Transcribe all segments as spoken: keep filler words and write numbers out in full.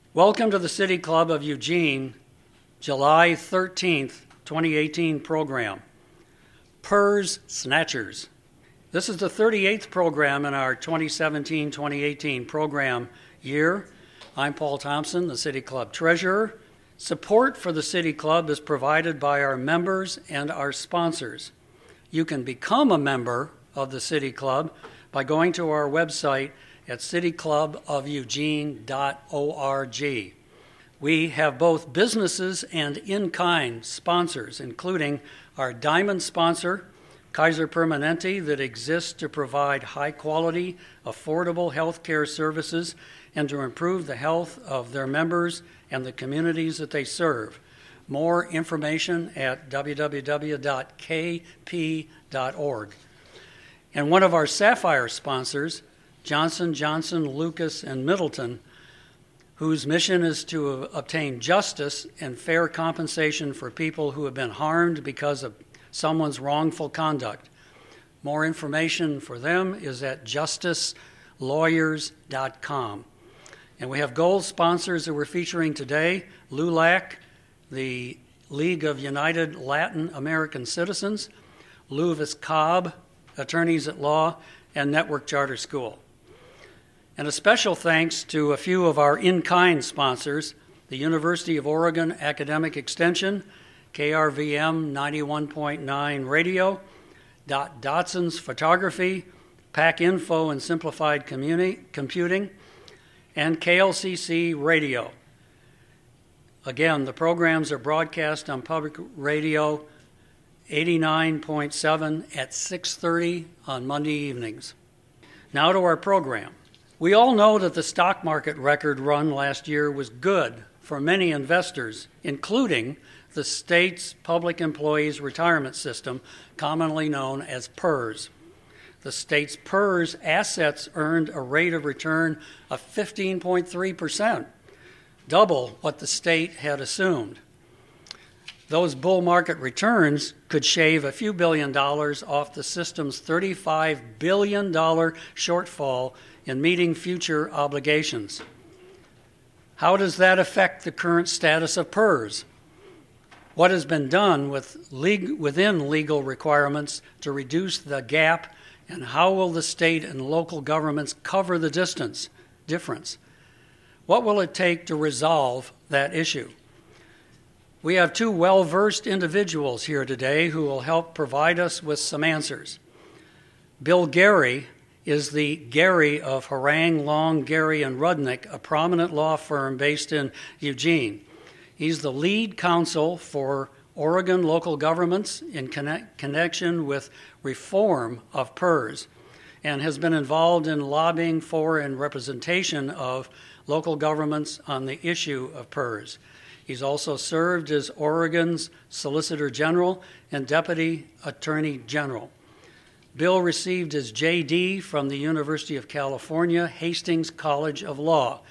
Welcome to the City Club of Eugene, July thirteenth, twenty eighteen program, PERS Snatchers. This is the thirty-eighth program in our twenty seventeen twenty eighteen program year. I'm Paul Thompson, the City Club Treasurer. Support for the City Club is provided by our members and our sponsors. You can become a member of the City Club by going to our website at city club of eugene dot org. We have both businesses and in-kind sponsors, including our diamond sponsor, Kaiser Permanente, that exists to provide high-quality, affordable health care services and to improve the health of their members and the communities that they serve. More information at w w w dot k p dot org. And one of our Sapphire sponsors, Johnson, Johnson, Lucas, and Middleton, whose mission is to obtain justice and fair compensation for people who have been harmed because of someone's wrongful conduct. More information for them is at justice lawyers dot com. And we have gold sponsors that we're featuring today: L U L A C, the League of United Latin American Citizens, Louvis Cobb, Attorneys at Law, and Network Charter School. And a special thanks to a few of our in-kind sponsors: the University of Oregon Academic Extension, K R V M ninety-one point nine Radio, Dot Dotson's Photography, Pack Info and Simplified Communi- Computing, and K L C C Radio. Again, the programs are broadcast on Public Radio eighty-nine point seven at six thirty on Monday evenings. Now to our program. We all know that the stock market record run last year was good for many investors, including the state's Public Employees Retirement System, commonly known as PERS. The state's PERS assets earned a rate of return of fifteen point three percent, double what the state had assumed. Those bull market returns could shave a few billion dollars off the system's thirty-five billion dollars shortfall in meeting future obligations. How does that affect the current status of PERS? What has been done with leg- within legal requirements to reduce the gap, and how will the state and local governments cover the distance difference? What will it take to resolve that issue? We have two well-versed individuals here today who will help provide us with some answers. Bill Gary is the Gary of Harang, Long, Gary, and Rudnick, a prominent law firm based in Eugene. He's the lead counsel for Oregon local governments in connect, connection with reform of PERS, and has been involved in lobbying for and representation of local governments on the issue of PERS. He's also served as Oregon's Solicitor General and Deputy Attorney General. Bill received his J D from the University of California, Hastings College of Law,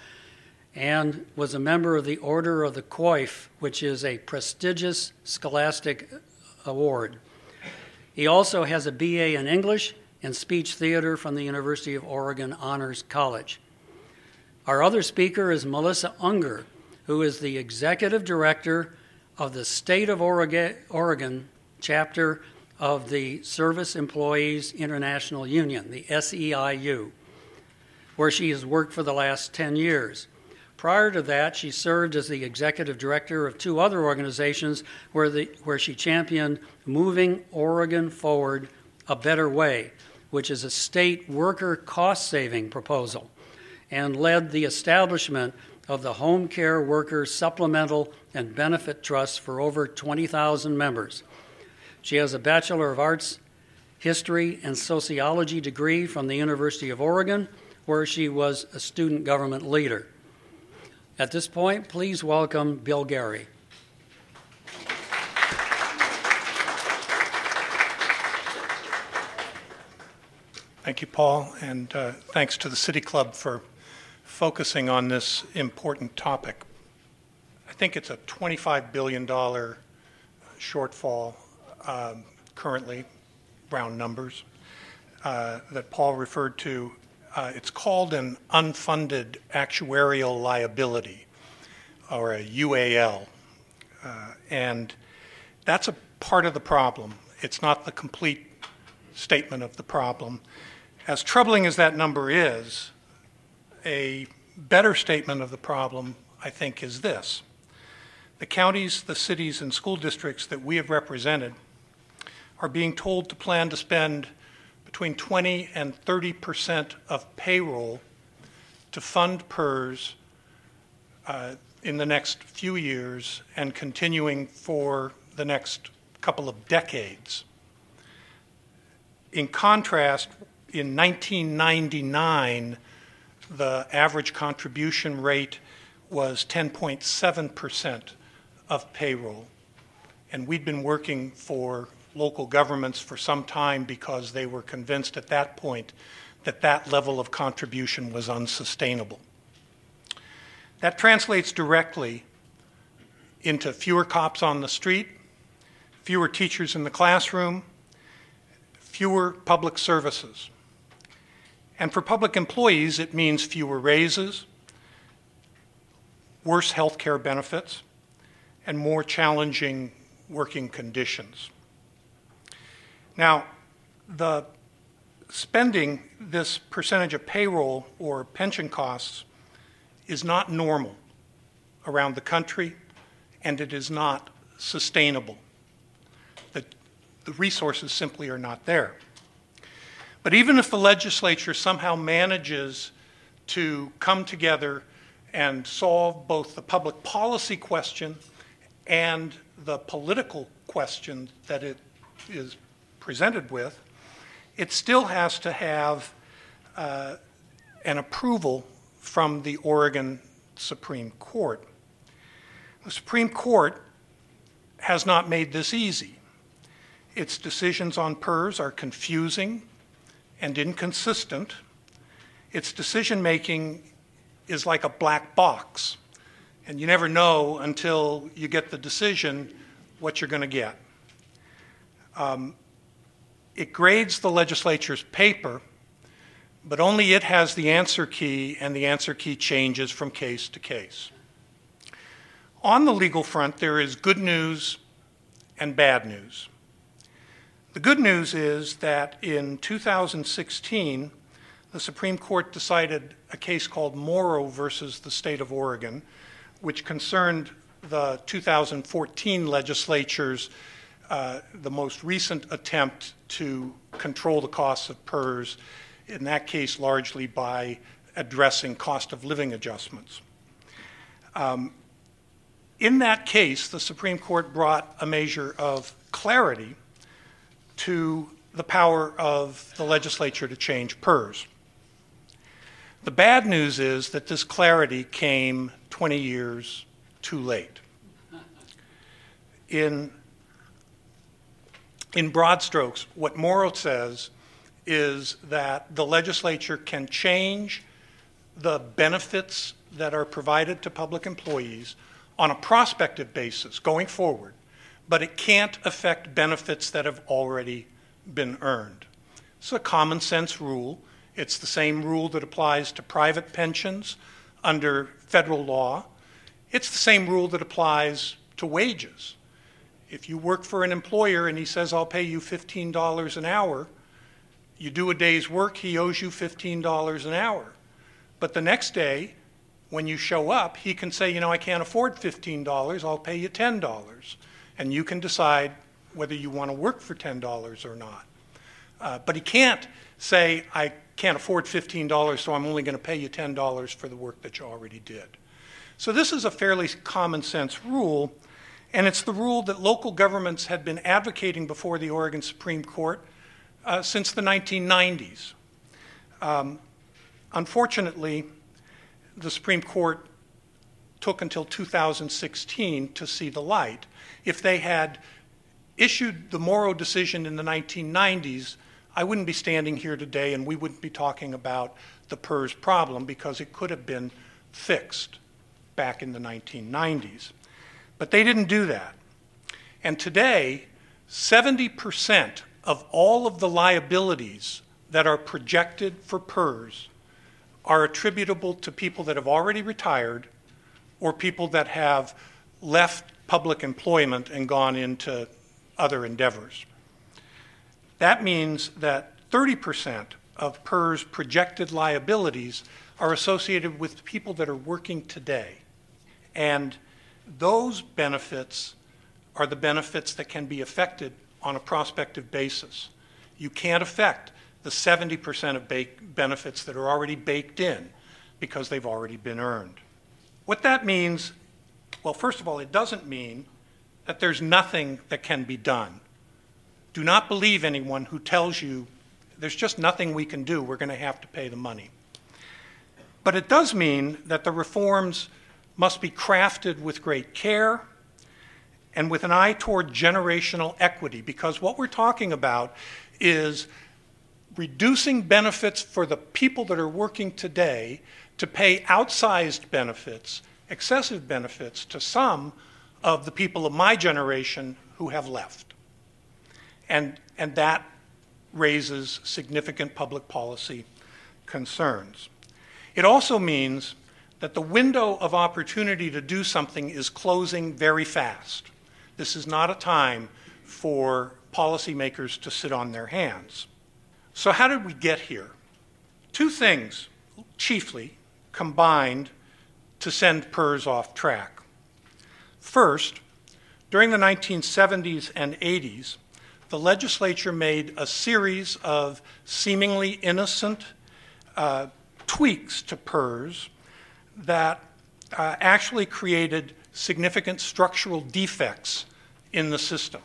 and was a member of the Order of the Coif, which is a prestigious scholastic award. He also has a B A in English and Speech Theater from the University of Oregon Honors College. Our other speaker is Melissa Unger, who is the Executive Director of the State of Oregon chapter of the Service Employees International Union, the S E I U, where she has worked for the last ten years. Prior to that, she served as the Executive Director of two other organizations where, the, where she championed Moving Oregon Forward a Better Way, which is a state worker cost-saving proposal, and led the establishment of the Home Care Workers Supplemental and Benefit Trust for over twenty thousand members. She has a Bachelor of Arts, History, and Sociology degree from the University of Oregon, where she was a student government leader. At this point, please welcome Bill Gary. Thank you, Paul, and uh, thanks to the City Club for focusing on this important topic. I think it's a twenty-five billion dollars shortfall um, currently, round numbers, uh, that Paul referred to. Uh, it's called an unfunded actuarial liability. or a U A L. Uh, and that's a part of the problem. It's not the complete statement of the problem. As troubling as that number is, a better statement of the problem, I think, is this. The counties, the cities, and school districts that we have represented are being told to plan to spend between twenty and thirty percent of payroll to fund P E R S uh, in the next few years and continuing for the next couple of decades. In contrast, in nineteen ninety-nine, the average contribution rate was ten point seven percent of payroll. And we'd been working for local governments for some time because they were convinced at that point that that level of contribution was unsustainable. That translates directly into fewer cops on the street, fewer teachers in the classroom, fewer public services. And for public employees, it means fewer raises, worse health care benefits, and more challenging working conditions. Now, the spending this percentage of payroll or pension costs is not normal around the country, and it is not sustainable. The, the resources simply are not there. But even if the legislature somehow manages to come together and solve both the public policy question and the political question that it is presented with, it still has to have uh, an approval from the Oregon Supreme Court. The Supreme Court has not made this easy. Its decisions on P E R S are confusing and inconsistent. Its decision-making is like a black box, and you never know until you get the decision what you're going to get. Um, it grades the legislature's paper, but only it has the answer key, and the answer key changes from case to case. On the legal front, there is good news and bad news. The good news is that in two thousand sixteen, the Supreme Court decided a case called Morrow versus the state of Oregon, which concerned the two thousand fourteen legislature's, uh, the most recent attempt to control the costs of P E R S, in that case largely by addressing cost of living adjustments. Um, in that case, the Supreme Court brought a measure of clarity to the power of the legislature to change P E R S. The bad news is that this clarity came twenty years too late. In, in broad strokes, what Morrow says is that the legislature can change the benefits that are provided to public employees on a prospective basis going forward, but it can't affect benefits that have already been earned. It's a common sense rule. It's the same rule that applies to private pensions under federal law. It's the same rule that applies to wages. If you work for an employer and he says, I'll pay you fifteen dollars an hour, you do a day's work, he owes you fifteen dollars an hour. But the next day, when you show up, he can say, you know, I can't afford fifteen dollars, I'll pay you ten dollars. And you can decide whether you want to work for ten dollars or not. Uh, but he can't say, I can't afford fifteen dollars, so I'm only going to pay you ten dollars for the work that you already did. So this is a fairly common sense rule, and it's the rule that local governments had been advocating before the Oregon Supreme Court uh, since the nineteen nineties. Um, unfortunately, the Supreme Court took until two thousand sixteen to see the light. If they had issued the Morrow decision in the nineteen nineties, I wouldn't be standing here today and we wouldn't be talking about the P E R S problem because it could have been fixed back in the nineteen nineties. But they didn't do that. And today, seventy percent of all of the liabilities that are projected for P E R S are attributable to people that have already retired or people that have left public employment and gone into other endeavors. That means that thirty percent of P E R S projected liabilities are associated with people that are working today. And those benefits are the benefits that can be affected on a prospective basis. You can't affect the seventy percent of benefits that are already baked in because they've already been earned. What that means, well, first of all, it doesn't mean that there's nothing that can be done. Do not believe anyone who tells you there's just nothing we can do, we're going to have to pay the money. But it does mean that the reforms must be crafted with great care and with an eye toward generational equity, because what we're talking about is reducing benefits for the people that are working today to pay outsized benefits, excessive benefits, to some of the people of my generation who have left. And, and that raises significant public policy concerns. It also means that the window of opportunity to do something is closing very fast. This is not a time for policymakers to sit on their hands. So how did we get here? Two things, chiefly, combined to send P E R S off track. First, during the nineteen seventies and eighties, the legislature made a series of seemingly innocent uh, tweaks to P E R S that uh, actually created significant structural defects in the system.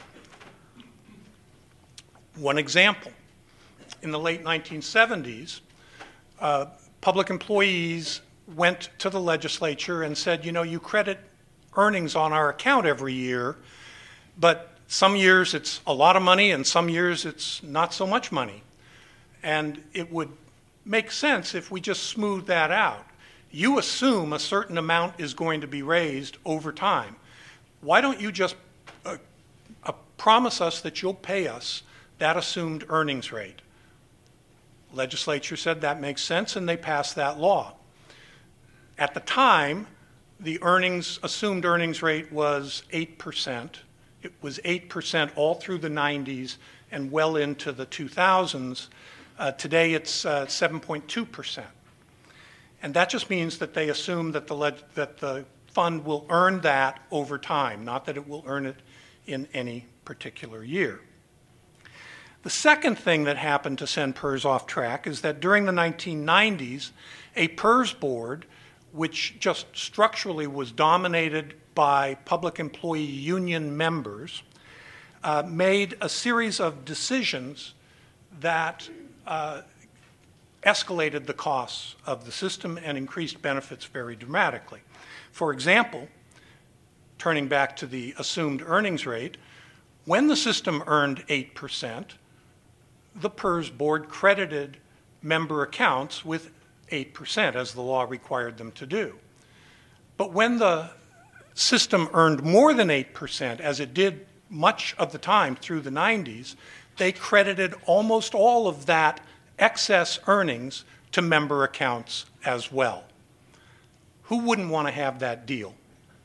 One example, in the late nineteen seventies, uh, public employees went to the legislature and said, you know, you credit earnings on our account every year, but some years it's a lot of money and some years it's not so much money. And it would make sense if we just smooth that out. You assume a certain amount is going to be raised over time. Why don't you just uh, uh, promise us that you'll pay us that assumed earnings rate? Legislature said that makes sense, and they passed that law. At the time, the earnings, assumed earnings rate was eight percent. It was eight percent all through the nineties and well into the two thousands. Uh, today it's uh, seven point two percent. And that just means that they assume that the, leg that the fund will earn that over time, not that it will earn it in any particular year. The second thing that happened to send P E R S off track is that during the nineteen nineties, a P E R S board, which just structurally was dominated by public employee union members, uh, made a series of decisions that uh, escalated the costs of the system and increased benefits very dramatically. For example, turning back to the assumed earnings rate, when the system earned eight percent, the P E R S board credited member accounts with eight percent as the law required them to do. But when the system earned more than eight percent, as it did much of the time through the nineties, they credited almost all of that excess earnings to member accounts as well. Who wouldn't want to have that deal?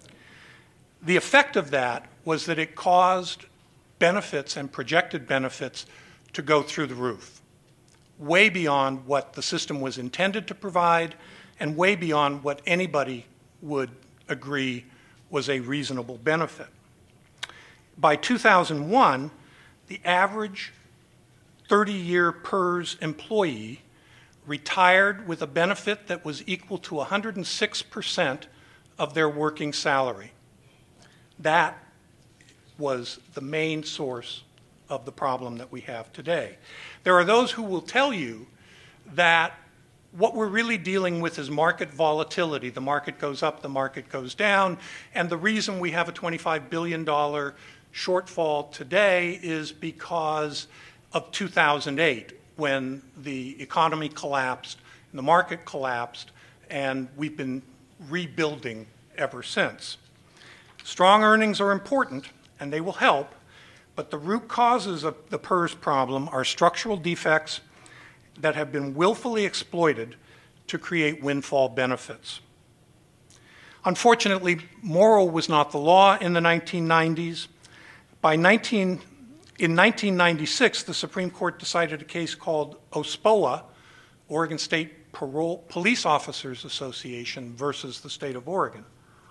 The effect of that was that it caused benefits and projected benefits to go through the roof, way beyond what the system was intended to provide and way beyond what anybody would agree was a reasonable benefit. By two thousand one, the average thirty-year P E R S employee retired with a benefit that was equal to one hundred six percent of their working salary. That was the main source of the problem that we have today. There are those who will tell you that what we're really dealing with is market volatility. The market goes up, the market goes down, and the reason we have a twenty-five billion dollars shortfall today is because of two thousand eight, when the economy collapsed and the market collapsed, and we've been rebuilding ever since. Strong earnings are important, and they will help, but the root causes of the P E R S problem are structural defects that have been willfully exploited to create windfall benefits. Unfortunately, Morrow was not the law in the nineteen nineties. By nineteen, in nineteen ninety-six, the Supreme Court decided a case called O S P O A, Oregon State Parole Police Officers Association versus the state of Oregon.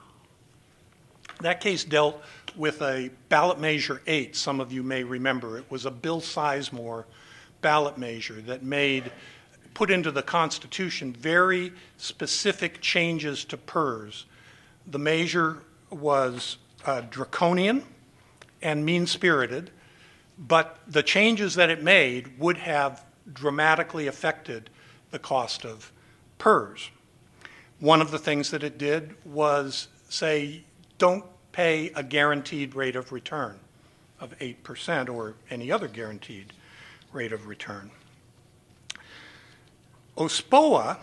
That case dealt with a ballot measure eight, some of you may remember. It was a Bill Sizemore ballot measure that made, put into the Constitution very specific changes to P E R S. The measure was uh, draconian and mean-spirited, but the changes that it made would have dramatically affected the cost of P E R S. One of the things that it did was say, don't pay a guaranteed rate of return of eight percent or any other guaranteed rate of return. O S P O A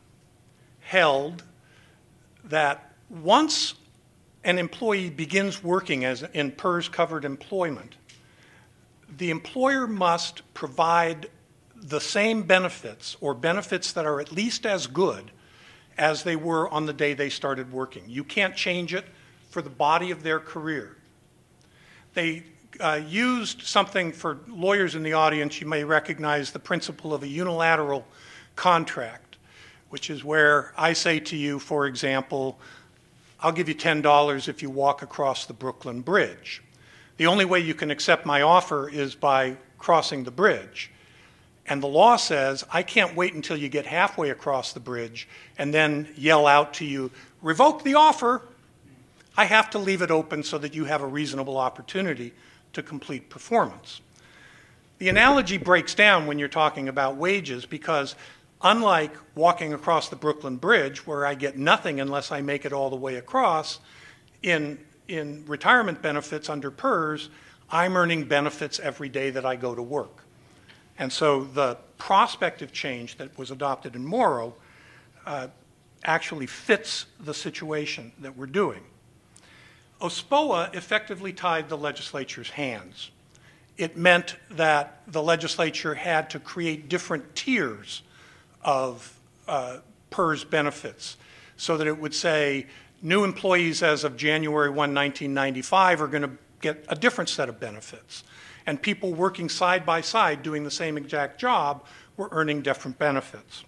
held that once an employee begins working as in P E R S-covered employment, the employer must provide the same benefits or benefits that are at least as good as they were on the day they started working. You can't change it for the body of their career. They uh, used something for lawyers in the audience. You may recognize the principle of a unilateral contract, which is where I say to you, for example, I'll give you ten dollars if you walk across the Brooklyn Bridge. The only way you can accept my offer is by crossing the bridge. And the law says, I can't wait until you get halfway across the bridge and then yell out to you, revoke the offer. I have to leave it open so that you have a reasonable opportunity to complete performance. The analogy breaks down when you're talking about wages because unlike walking across the Brooklyn Bridge, where I get nothing unless I make it all the way across, in, in retirement benefits under P E R S, I'm earning benefits every day that I go to work. And so the prospective change that was adopted in Morrow uh, actually fits the situation that we're doing. O S P O A effectively tied the legislature's hands. It meant that the legislature had to create different tiers of uh, P E R S benefits so that it would say new employees as of January first, nineteen ninety-five are going to get a different set of benefits. And people working side by side doing the same exact job were earning different benefits.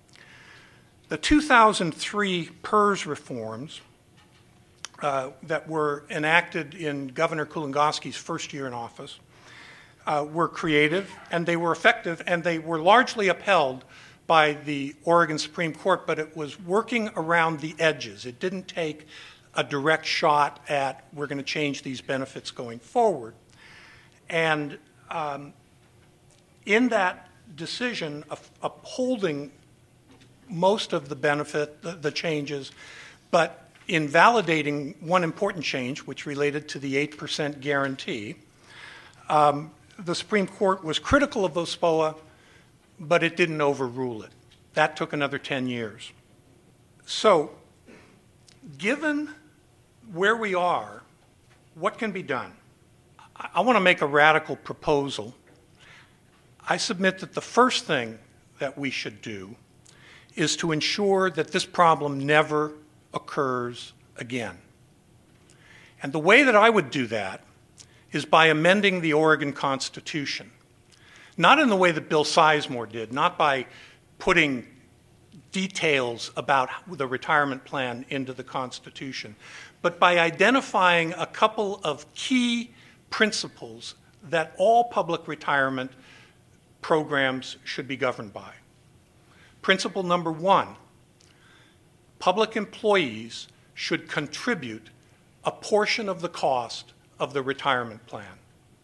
The two thousand three P E R S reforms uh, that were enacted in Governor Kulongoski's first year in office uh, were creative and they were effective and they were largely upheld by the Oregon Supreme Court, but it was working around the edges. It didn't take a direct shot at we're going to change these benefits going forward. And um, in that decision, of upholding most of the benefit, the, the changes, but invalidating one important change, which related to the eight percent guarantee, um, the Supreme Court was critical of O S P O A, but it didn't overrule it. That took another ten years. So, given where we are, what can be done? I want to make a radical proposal. I submit that the first thing that we should do is to ensure that this problem never occurs again. And the way that I would do that is by amending the Oregon Constitution. Not in the way that Bill Sizemore did, not by putting details about the retirement plan into the Constitution, but by identifying a couple of key principles that all public retirement programs should be governed by. Principle number one, public employees should contribute a portion of the cost of the retirement plan.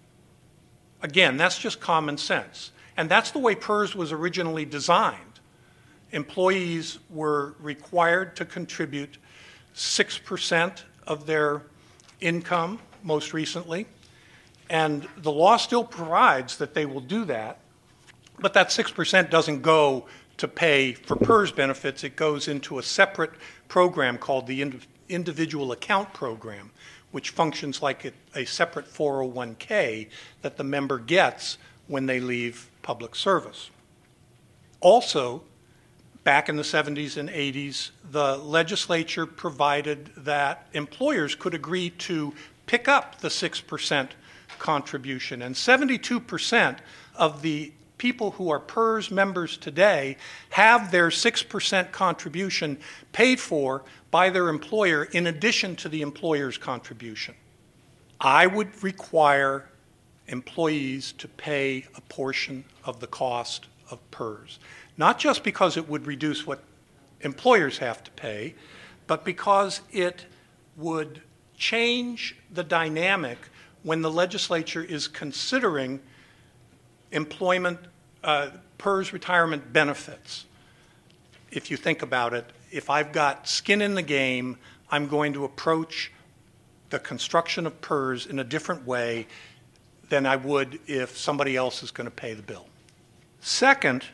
Again, that's just common sense. And that's the way P E R S was originally designed. Employees were required to contribute six percent of their income most recently. And the law still provides that they will do that. But that six percent doesn't go to pay for P E R S benefits. It goes into a separate program called the Ind- Individual Account Program, which functions like a, a separate four oh one K that the member gets when they leave public service. Also, back in the seventies and eighties, the legislature provided that employers could agree to pick up the six percent contribution. And seventy-two percent of the people who are P E R S members today have their six percent contribution paid for by their employer in addition to the employer's contribution. I would require employees to pay a portion of the cost of P E R S, not just because it would reduce what employers have to pay, but because it would change the dynamic when the legislature is considering employment, uh, P E R S retirement benefits. If you think about it, if I've got skin in the game, I'm going to approach the construction of P E R S in a different way than I would if somebody else is going to pay the bill. Second,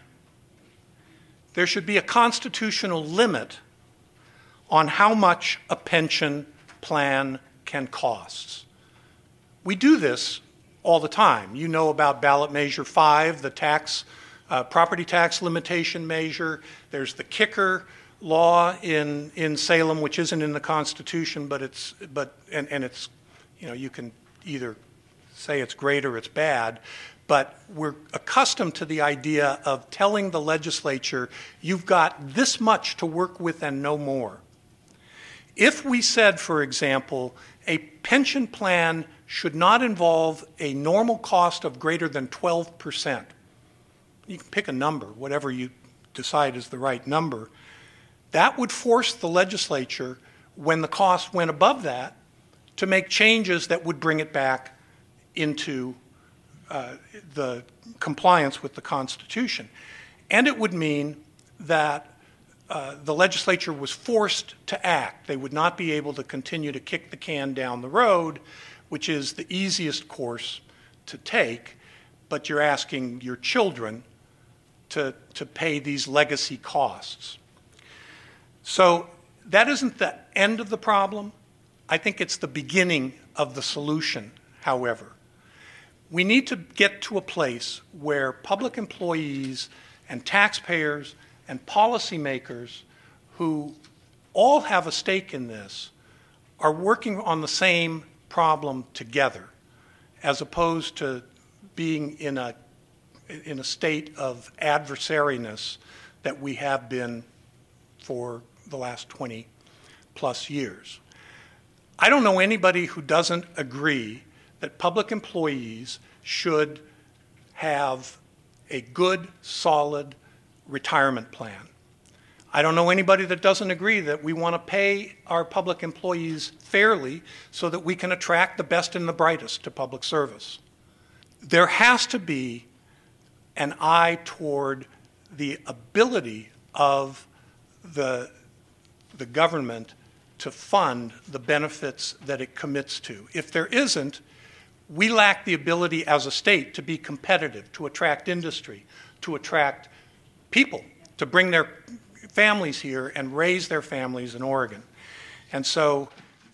there should be a constitutional limit on how much a pension plan can cost. We do this all the time. You know about ballot measure five, the tax, uh, property tax limitation measure. There's the kicker law in, in Salem, which isn't in the Constitution, but it's, but, and, and it's, you know, you can either say it's great or it's bad, but we're accustomed to the idea of telling the legislature, you've got this much to work with and no more. If we said, for example, a pension plan should not involve a normal cost of greater than twelve percent, you can pick a number, whatever you decide is the right number, that would force the legislature, when the cost went above that, to make changes that would bring it back into uh, the compliance with the Constitution. And it would mean that uh, the legislature was forced to act. They would not be able to continue to kick the can down the road, which is the easiest course to take, but you're asking your children to, to pay these legacy costs. So that isn't the end of the problem. I think it's the beginning of the solution, however. We need to get to a place where public employees and taxpayers and policymakers who all have a stake in this are working on the same problem together, as opposed to being in a, in a state of adversariness that we have been for the last twenty plus years. I don't know anybody who doesn't agree that public employees should have a good, solid retirement plan. I don't know anybody that doesn't agree that we want to pay our public employees fairly so that we can attract the best and the brightest to public service. There has to be an eye toward the ability of the, the government to fund the benefits that it commits to. If there isn't, we lack the ability as a state to be competitive, to attract industry, to attract people, to bring their families here and raise their families in Oregon. And so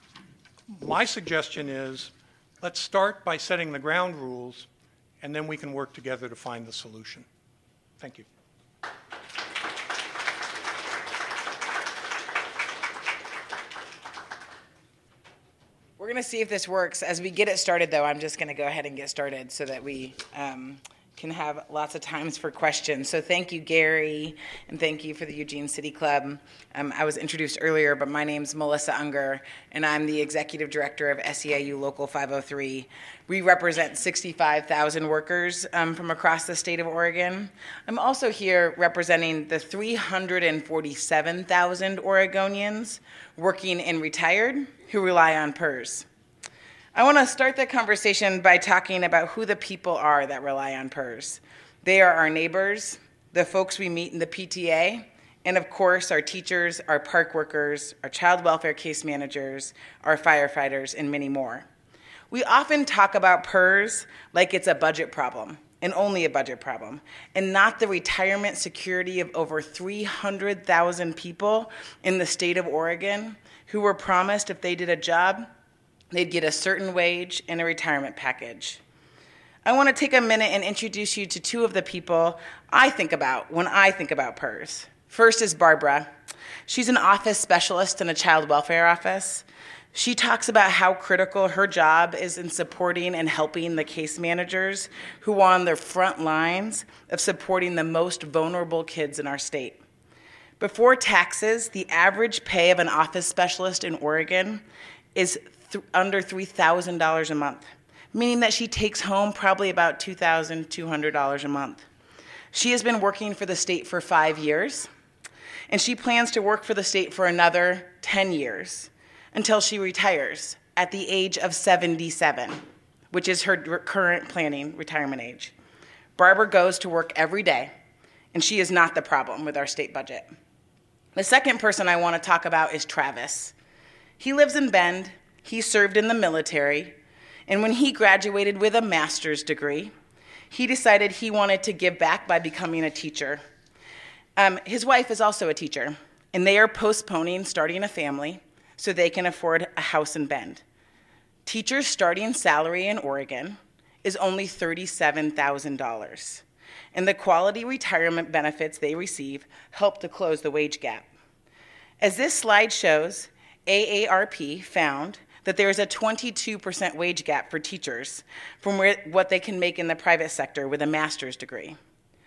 my suggestion is, let's start by setting the ground rules, and then we can work together to find the solution. Thank you. We're going to see if this works. As we get it started, though, I'm just going to go ahead and get started so that we um, can have lots of times for questions. So thank you, Gary, and thank you for the Eugene City Club. Um, I was introduced earlier, but my name's Melissa Unger, and I'm the Executive Director of S E I U Local five oh three. We represent sixty-five thousand workers um, from across the state of Oregon. I'm also here representing the three hundred forty-seven thousand Oregonians working and retired who rely on P E R S. I want to start the conversation by talking about who the people are that rely on P E R S. They are our neighbors, the folks we meet in the P T A, and of course our teachers, our park workers, our child welfare case managers, our firefighters, and many more. We often talk about P E R S like it's a budget problem, and only a budget problem, and not the retirement security of over three hundred thousand people in the state of Oregon who were promised if they did a job, they'd get a certain wage and a retirement package. I want to take a minute and introduce you to two of the people I think about when I think about P E R S. First is Barbara. She's an office specialist in a child welfare office. She talks about how critical her job is in supporting and helping the case managers who are on the front lines of supporting the most vulnerable kids in our state. Before taxes, the average pay of an office specialist in Oregon is th- under three thousand dollars a month, meaning that she takes home probably about two thousand two hundred dollars a month. She has been working for the state for five years, and she plans to work for the state for another ten years until she retires at the age of seventy-seven, which is her current planning retirement age. Barbara goes to work every day, and she is not the problem with our state budget. The second person I want to talk about is Travis. He lives in Bend, he served in the military, and when he graduated with a master's degree, he decided he wanted to give back by becoming a teacher. Um, his wife is also a teacher, and they are postponing starting a family so they can afford a house in Bend. Teachers' starting salary in Oregon is only thirty-seven thousand dollars, and the quality retirement benefits they receive help to close the wage gap. As this slide shows, A A R P found that there is a twenty-two percent wage gap for teachers from where, what they can make in the private sector with a master's degree.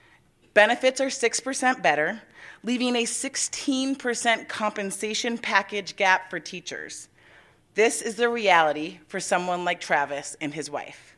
Benefits are six percent better, leaving a sixteen percent compensation package gap for teachers. This is the reality for someone like Travis and his wife.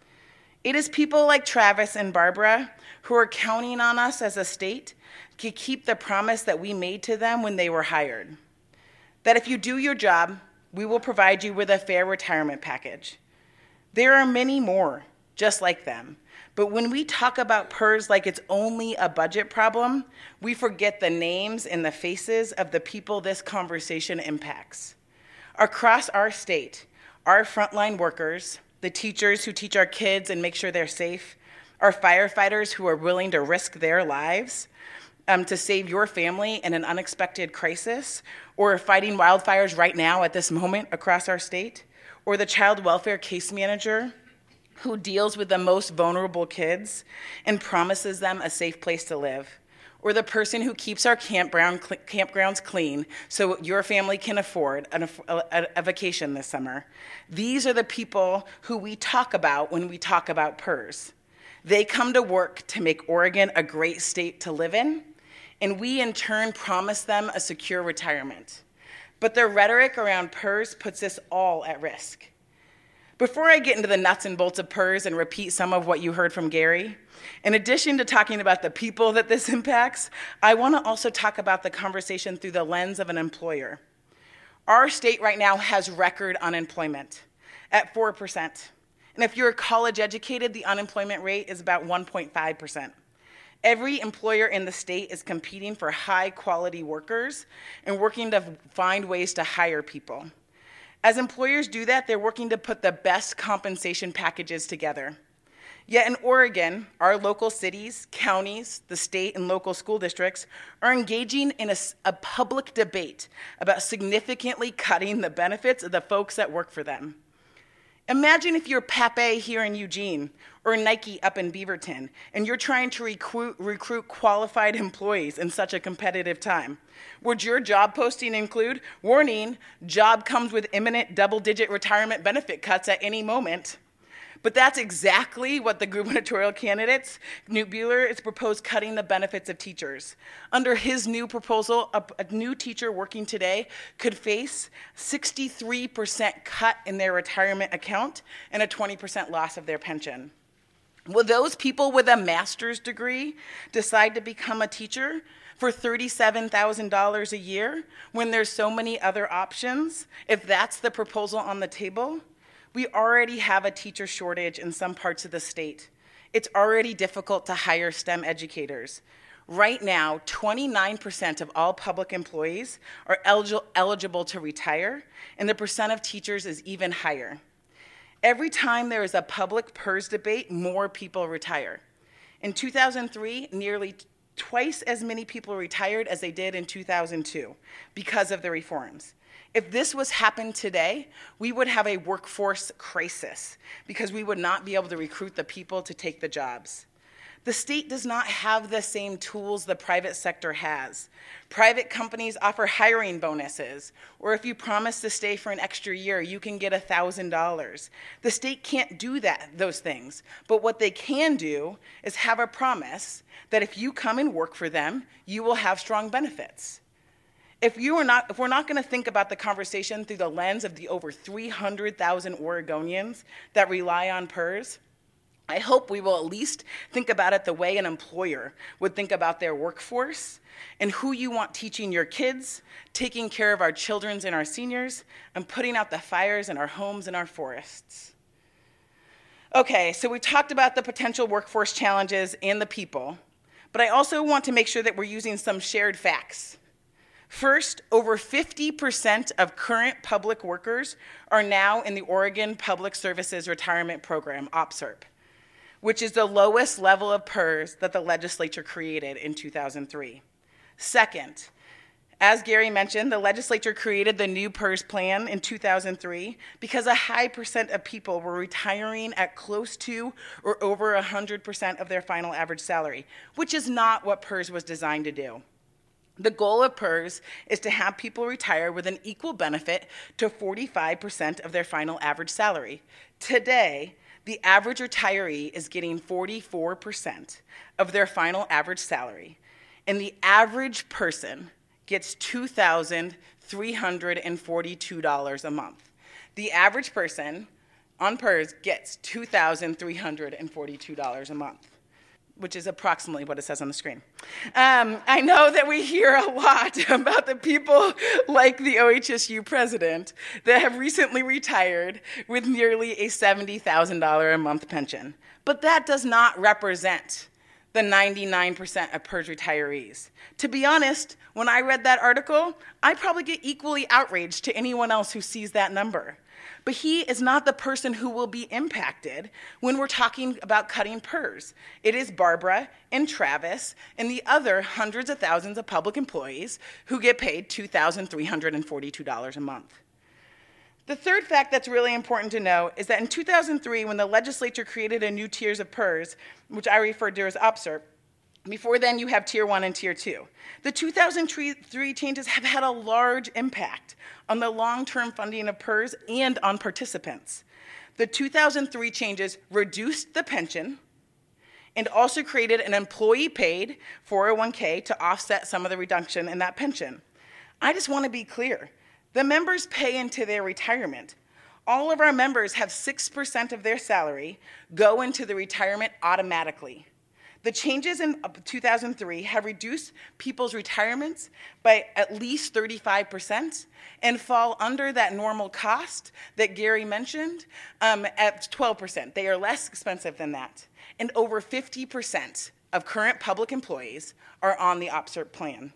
It is people like Travis and Barbara who are counting on us as a state to keep the promise that we made to them when they were hired. That if you do your job, we will provide you with a fair retirement package. There are many more just like them. But when we talk about P E R S like it's only a budget problem, we forget the names and the faces of the people this conversation impacts. Across our state, our frontline workers, the teachers who teach our kids and make sure they're safe, our firefighters who are willing to risk their lives um, to save your family in an unexpected crisis, or fighting wildfires right now at this moment across our state, or the child welfare case manager who deals with the most vulnerable kids and promises them a safe place to live, or the person who keeps our campground, cl- campgrounds clean so your family can afford an, a, a vacation this summer. These are the people who we talk about when we talk about P E R S. They come to work to make Oregon a great state to live in, and we in turn promise them a secure retirement. But their rhetoric around P E R S puts us all at risk. Before I get into the nuts and bolts of P E R S and repeat some of what you heard from Gary, in addition to talking about the people that this impacts, I want to also talk about the conversation through the lens of an employer. Our state right now has record unemployment at four percent. And if you're college educated, the unemployment rate is about one point five percent. Every employer in the state is competing for high quality workers and working to find ways to hire people. As employers do that, they're working to put the best compensation packages together. Yet in Oregon, our local cities, counties, the state, and local school districts are engaging in a, a public debate about significantly cutting the benefits of the folks that work for them. Imagine if you're Pape here in Eugene or Nike up in Beaverton, and you're trying to recruit, recruit qualified employees in such a competitive time. Would your job posting include, warning, job comes with imminent double-digit retirement benefit cuts at any moment? But that's exactly what the gubernatorial candidates, Knute Buehler, is proposed cutting the benefits of teachers. Under his new proposal, a, a new teacher working today could face sixty-three percent cut in their retirement account and a twenty percent loss of their pension. Will those people with a master's degree decide to become a teacher for thirty-seven thousand dollars a year when there's so many other options, if that's the proposal on the table? We already have a teacher shortage in some parts of the state. It's already difficult to hire STEM educators. Right now, twenty-nine percent of all public employees are eligi- eligible to retire, and the percent of teachers is even higher. Every time there is a public P E R S debate, more people retire. In two thousand three, nearly twice as many people retired as they did in two thousand two because of the reforms. If this was happened today, we would have a workforce crisis because we would not be able to recruit the people to take the jobs. The state does not have the same tools the private sector has. Private companies offer hiring bonuses, or if you promise to stay for an extra year, you can get one thousand dollars. The state can't do that, those things, but what they can do is have a promise that if you come and work for them, you will have strong benefits. If, you are not, if we're not going to think about the conversation through the lens of the over three hundred thousand Oregonians that rely on PERS, I hope we will at least think about it the way an employer would think about their workforce and who you want teaching your kids, taking care of our children and our seniors, and putting out the fires in our homes and our forests. Okay, so we talked about the potential workforce challenges and the people, but I also want to make sure that we're using some shared facts. First, over fifty percent of current public workers are now in the Oregon Public Services Retirement Program, O P S R P, which is the lowest level of PERS that the legislature created in two thousand three. Second, as Gary mentioned, the legislature created the new PERS plan in two thousand three because a high percent of people were retiring at close to or over one hundred percent of their final average salary, which is not what PERS was designed to do. The goal of PERS is to have people retire with an equal benefit to forty-five percent of their final average salary. Today, the average retiree is getting forty-four percent of their final average salary, and the average person gets two thousand three hundred forty-two dollars a month. The average person on PERS gets two thousand three hundred forty-two dollars a month, which is approximately what it says on the screen. Um, I know that we hear a lot about the people like the O H S U president that have recently retired with nearly a seventy thousand dollars a month pension. But that does not represent the ninety-nine percent of PERS retirees. To be honest, when I read that article, I probably get equally outraged to anyone else who sees that number. But he is not the person who will be impacted when we're talking about cutting PERS. It is Barbara and Travis and the other hundreds of thousands of public employees who get paid two thousand three hundred forty-two dollars a month. The third fact that's really important to know is that in two thousand three, when the legislature created a new tiers of PERS, which I referred to as O P S R P, before then you have Tier one and Tier two. The two thousand three changes have had a large impact on the long-term funding of PERS and on participants. The two thousand three changes reduced the pension and also created an employee-paid four oh one k to offset some of the reduction in that pension. I just want to be clear. The members pay into their retirement. All of our members have six percent of their salary go into the retirement automatically. The changes in two thousand three have reduced people's retirements by at least thirty-five percent and fall under that normal cost that Gary mentioned um, at twelve percent. They are less expensive than that. And over fifty percent of current public employees are on the O P S R P plan.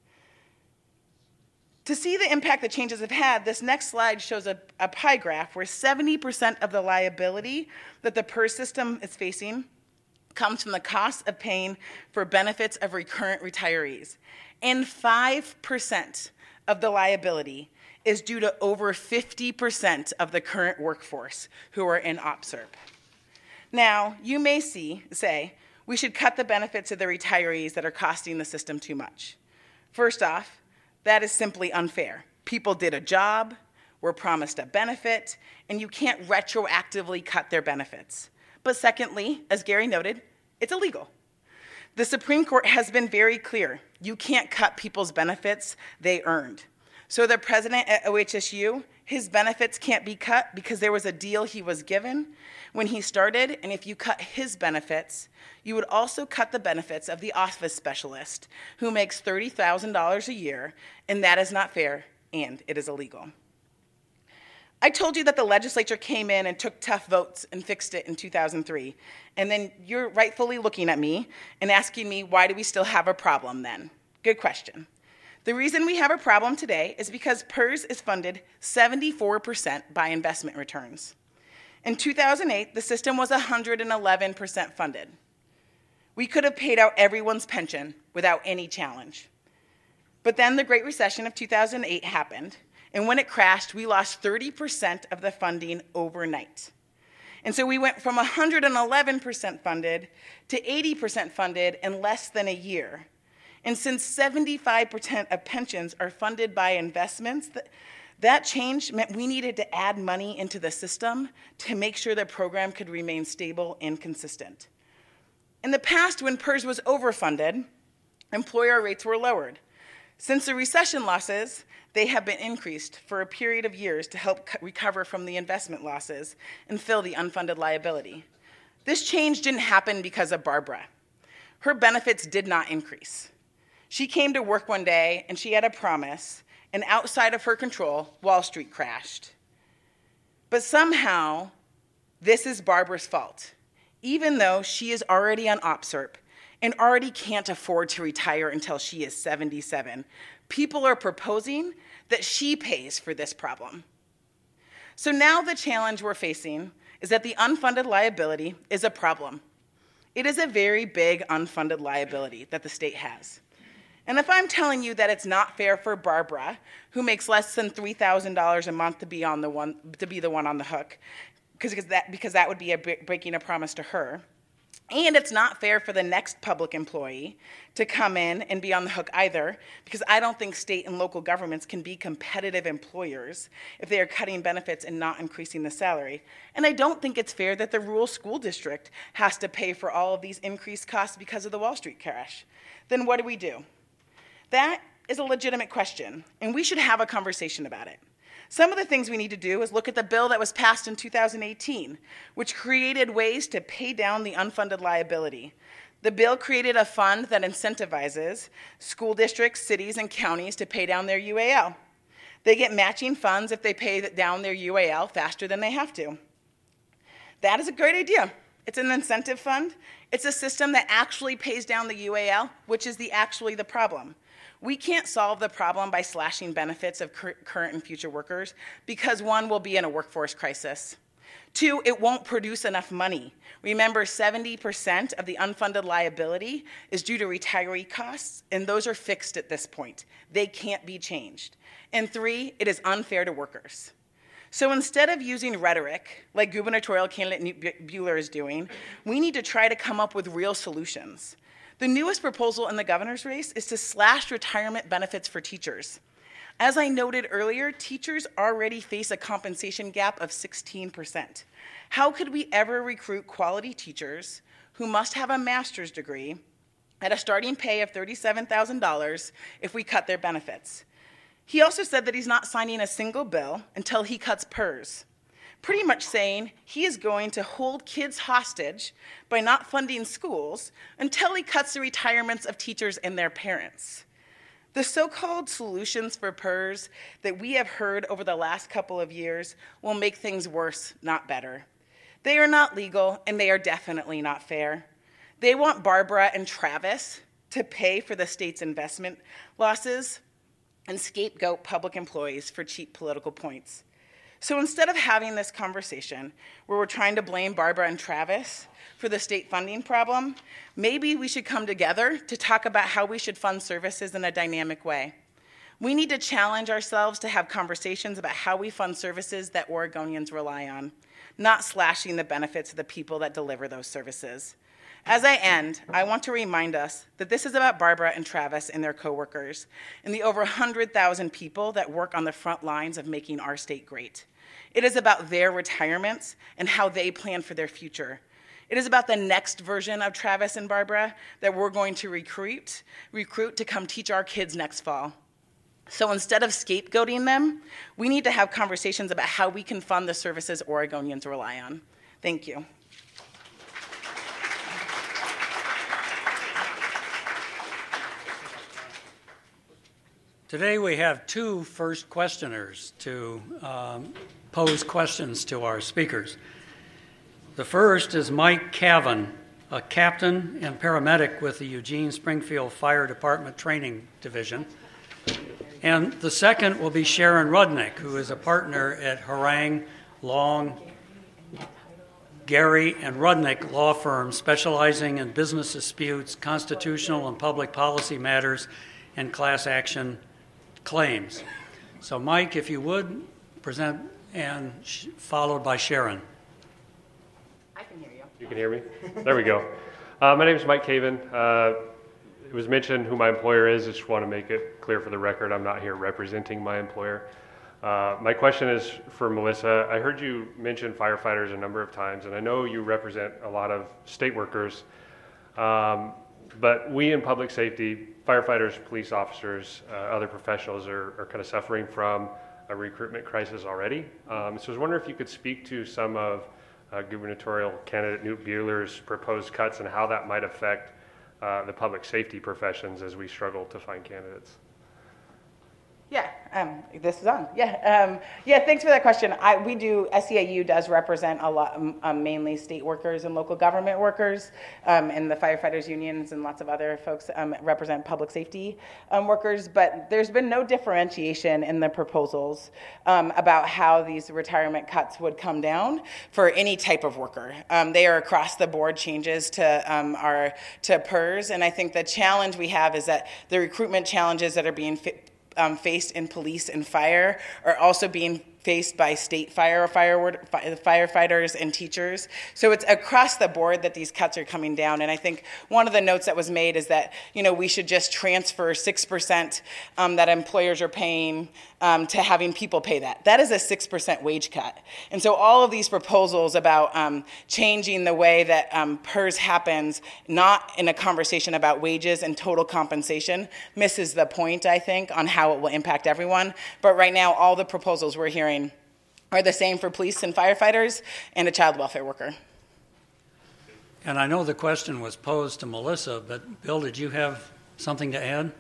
To see the impact the changes have had, this next slide shows a, a pie graph where seventy percent of the liability that the PERS system is facing comes from the cost of paying for benefits of recurrent retirees. And five percent of the liability is due to over fifty percent of the current workforce who are in O P S R P. Now, you may see, say, we should cut the benefits of the retirees that are costing the system too much. First off, that is simply unfair. People did a job, were promised a benefit, and you can't retroactively cut their benefits. But secondly, as Gary noted, it's illegal. The Supreme Court has been very clear. You can't cut people's benefits they earned. So the president at O H S U, his benefits can't be cut because there was a deal he was given when he started, and if you cut his benefits, you would also cut the benefits of the office specialist who makes thirty thousand dollars a year, and that is not fair, and it is illegal. I told you that the legislature came in and took tough votes and fixed it in two thousand three, and then you're rightfully looking at me and asking me, why do we still have a problem then? Good question. The reason we have a problem today is because PERS is funded seventy-four percent by investment returns. In two thousand eight, the system was one hundred eleven percent funded. We could have paid out everyone's pension without any challenge. But then the Great Recession of two thousand eight happened, and when it crashed, we lost thirty percent of the funding overnight. And so we went from one hundred eleven percent funded to eighty percent funded in less than a year. And since seventy-five percent of pensions are funded by investments, that, that change meant we needed to add money into the system to make sure the program could remain stable and consistent. In the past, when PERS was overfunded, employer rates were lowered. Since the recession losses, they have been increased for a period of years to help recover from the investment losses and fill the unfunded liability. This change didn't happen because of Barbara. Her benefits did not increase. She came to work one day and she had a promise, and outside of her control, Wall Street crashed. But somehow, this is Barbara's fault, even though she is already on OPSERP and already can't afford to retire until she is seventy-seven. People are proposing that she pays for this problem. So now the challenge we're facing is that the unfunded liability is a problem. It is a very big unfunded liability that the state has. And if I'm telling you that it's not fair for Barbara, who makes less than three thousand dollars a month to be on the one to be the one on the hook, because that because that would be a breaking a promise to her, and it's not fair for the next public employee to come in and be on the hook either, because I don't think state and local governments can be competitive employers if they are cutting benefits and not increasing the salary. And I don't think it's fair that the rural school district has to pay for all of these increased costs because of the Wall Street crash. Then what do we do? That is a legitimate question, and we should have a conversation about it. Some of the things we need to do is look at the bill that was passed in two thousand eighteen, which created ways to pay down the unfunded liability. The bill created a fund that incentivizes school districts, cities, and counties to pay down their U A L. They get matching funds if they pay down their U A L faster than they have to. That is a great idea. It's an incentive fund. It's a system that actually pays down the U A L, which is the actually the problem. We can't solve the problem by slashing benefits of cur- current and future workers because, one, we'll be in a workforce crisis. Two, it won't produce enough money. Remember, seventy percent of the unfunded liability is due to retiree costs, and those are fixed at this point. They can't be changed. And three, it is unfair to workers. So instead of using rhetoric, like gubernatorial candidate Bueller is doing, we need to try to come up with real solutions. The newest proposal in the governor's race is to slash retirement benefits for teachers. As I noted earlier, teachers already face a compensation gap of sixteen percent. How could we ever recruit quality teachers who must have a master's degree at a starting pay of thirty-seven thousand dollars if we cut their benefits? He also said that he's not signing a single bill until he cuts PERS, pretty much saying he is going to hold kids hostage by not funding schools until he cuts the retirements of teachers and their parents. The so-called solutions for PERS that we have heard over the last couple of years will make things worse, not better. They are not legal, and they are definitely not fair. They want Barbara and Travis to pay for the state's investment losses and scapegoat public employees for cheap political points. So instead of having this conversation where we're trying to blame Barbara and Travis for the state funding problem, maybe we should come together to talk about how we should fund services in a dynamic way. We need to challenge ourselves to have conversations about how we fund services that Oregonians rely on, not slashing the benefits of the people that deliver those services. As I end, I want to remind us that this is about Barbara and Travis and their coworkers and the over one hundred thousand people that work on the front lines of making our state great. It is about their retirements and how they plan for their future. It is about the next version of Travis and Barbara that we're going to recruit, recruit to come teach our kids next fall. So instead of scapegoating them, we need to have conversations about how we can fund the services Oregonians rely on. Thank you. Today we have two first questioners to um, pose questions to our speakers. The first is Mike Cavan, a captain and paramedic with the Eugene Springfield Fire Department Training Division. And the second will be Sharon Rudnick, who is a partner at Harang, Long, Gary, and Rudnick law firm specializing in business disputes, constitutional and public policy matters, and class action claims. So Mike, if you would, present, and sh- followed by Sharon. You can hear me? There we go. Uh, my name is Mike Caven. Uh, it was mentioned who my employer is. I just want to make it clear for the record, I'm not here representing my employer. Uh, my question is for Melissa. I heard you mention firefighters a number of times, and I know you represent a lot of state workers, um, but we in public safety, firefighters, police officers, uh, other professionals are, are kind of suffering from a recruitment crisis already. Um, so I was wondering if you could speak to some of uh, gubernatorial candidate Newt Bueller's proposed cuts and how that might affect uh, the public safety professions as we struggle to find candidates. Yeah, um, this is on. Yeah, um, yeah. Thanks for that question. I, we do. S E I U does represent a lot, um, mainly state workers and local government workers, um, and the firefighters unions and lots of other folks um, represent public safety um, workers. But there's been no differentiation in the proposals um, about how these retirement cuts would come down for any type of worker. Um, they are across the board changes to um, our to P E R S, and I think the challenge we have is that the recruitment challenges that are being fit, Um, faced in police and fire are also being faced by state fire, fire, firefighters and teachers. So it's across the board that these cuts are coming down. And I think one of the notes that was made is that, you know, we should just transfer six percent um, that employers are paying um, to having people pay that. That is a six percent wage cut. And so all of these proposals about um, changing the way that um, P E R S happens, not in a conversation about wages and total compensation, misses the point, I think, on how it will impact everyone. But right now, all the proposals we're hearing are the same for police and firefighters and a child welfare worker. And I know the question was posed to Melissa, but Bill, did you have something to add?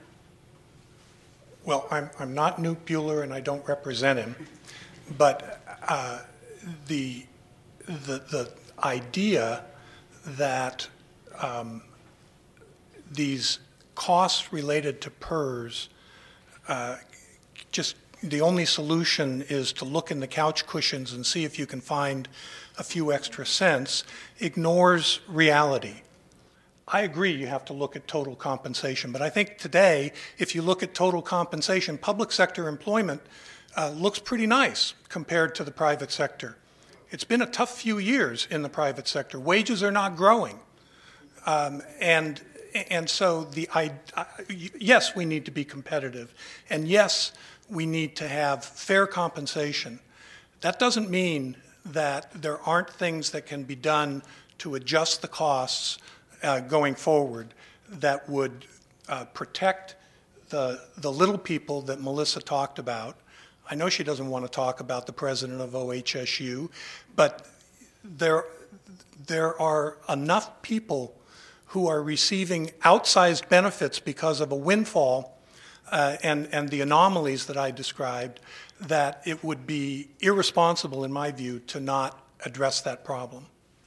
Well, I'm, I'm not Newt Bueller and I don't represent him, but uh, the, the, the idea that um, these costs related to P E R S uh, just the only solution is to look in the couch cushions and see if you can find a few extra cents, ignores reality. I agree you have to look at total compensation, but I think today, if you look at total compensation, public sector employment uh, looks pretty nice compared to the private sector. It's been a tough few years in the private sector. Wages are not growing. Um, and and so the I, I, yes, we need to be competitive, and yes, we need to have fair compensation. That doesn't mean that there aren't things that can be done to adjust the costs uh, going forward that would uh, protect the, the little people that Melissa talked about. I know she doesn't want to talk about the president of O H S U, but there, there are enough people who are receiving outsized benefits because of a windfall Uh, and, and the anomalies that I described, that it would be irresponsible, in my view, to not address that problem.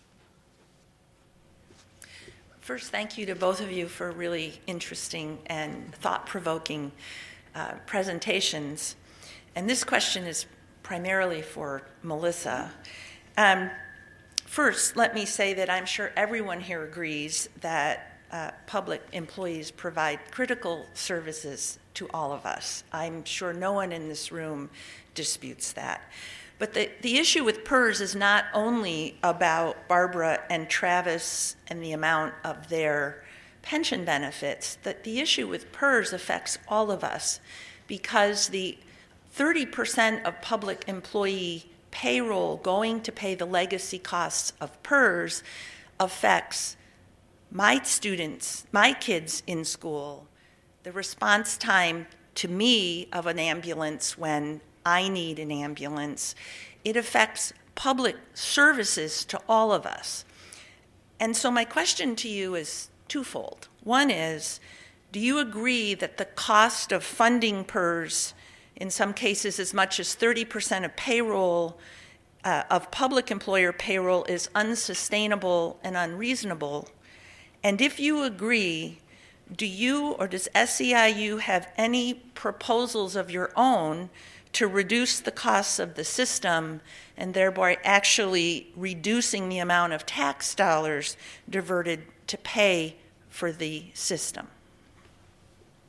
First, thank you to both of you for really interesting and thought-provoking uh, presentations. And this question is primarily for Melissa. Um, first, let me say that I'm sure everyone here agrees that uh, public employees provide critical services to all of us. I'm sure no one in this room disputes that. But the, the issue with P E R S is not only about Barbara and Travis and the amount of their pension benefits, that the issue with P E R S affects all of us because the thirty percent of public employee payroll going to pay the legacy costs of P E R S affects my students, my kids in school, the response time to me of an ambulance when I need an ambulance. It affects public services to all of us. And so my question to you is twofold. One is, do you agree that the cost of funding P E R S, in some cases as much as thirty percent of payroll, uh, of public employer payroll, is unsustainable and unreasonable? And if you agree, do you or does S E I U have any proposals of your own to reduce the costs of the system and thereby actually reducing the amount of tax dollars diverted to pay for the system?